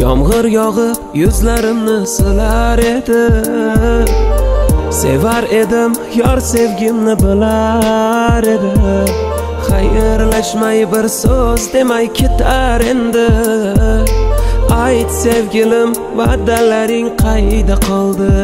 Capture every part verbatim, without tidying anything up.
Yomg'ir yog'ib yuzlarimni silar edi. Sevar edim yor sevgimni bilar edi. Xayrlashmay bir so'z demay ketar endi. Ayt sevgilim va'dalaring qayda qoldi?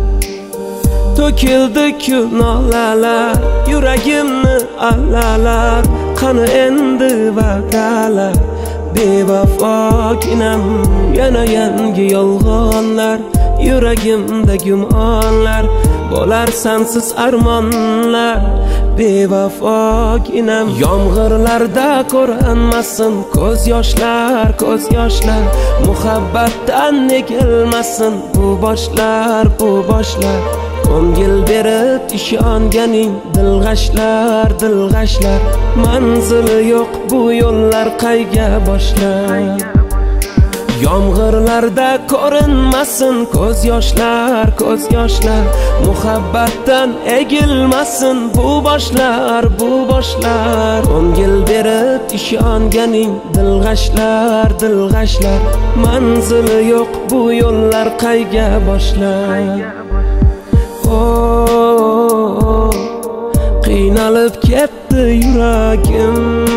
To'kildi-ku nolalar yuragimni allalar. Qani endi va'dalar bevafoginam, yana yangi yolg'onlar yuragimda gumonlar. Bo'lar sensiz armonlar bevafoginam. Yomg'irlarda ko'rinmasin ko'z yoshlar, ko'z yoshlar. Muhabbatdan egilmasin bu boshlar, bu boshlar. Ko'ngil berib ishonganing dilg'ashlar, dilg'ashlar. Manzili yo'q bu yo'llar qayga boshlar? Yomg'irlarda ko'rinmasin ko'z yoshlar, ko'z yoshlar. Muhabbatdan egilmasin bu boshlar, bu boshlar. Ko'ngil berib ishonganing dilg'ashlar, dilg'ashlar. Manzili yo'q bu yo'llar qayga boshlar? Oh, qiynalib ketdi yuragim,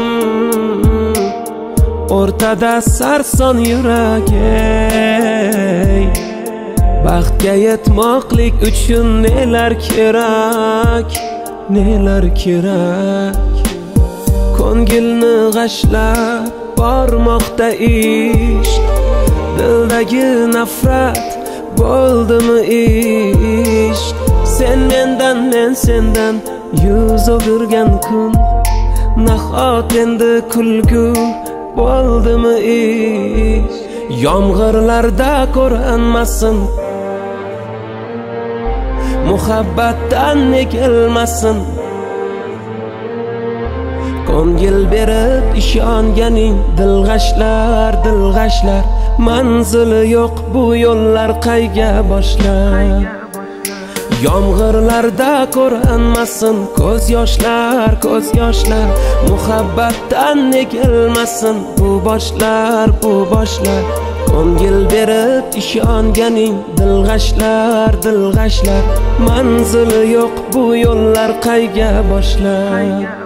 o'rtada sarson yuragim. Baxtga yetmoqlik uchun nelar kerak, nelar kerak? Ko'ngilni g'ashlab bormoqda ish, dildagi nafrat bo'ldimi ish? Sen mendan, men sendan yuz o'girgan kun, nahot endi kulgu bo'ldimi ish? Yomg'irlarda ko'rinmasin muhabbatdan egilmasin. Ko'ngil berib ishonganing dilg'ashlar, dilg'ashlar. Manzili yo'q bu yo'llar qayga boshlar? Yomg'irlarda ko'rinmasin ko'z yoshlar, ko'z yoshlar. Muhabbatdan egilmasin bu boshlar, bu boshlar. Ko'ngil berib ishonganing dilg'ashlar, dilg'ashlar. Manzili yo'q bu yo'llar qayga boshlar?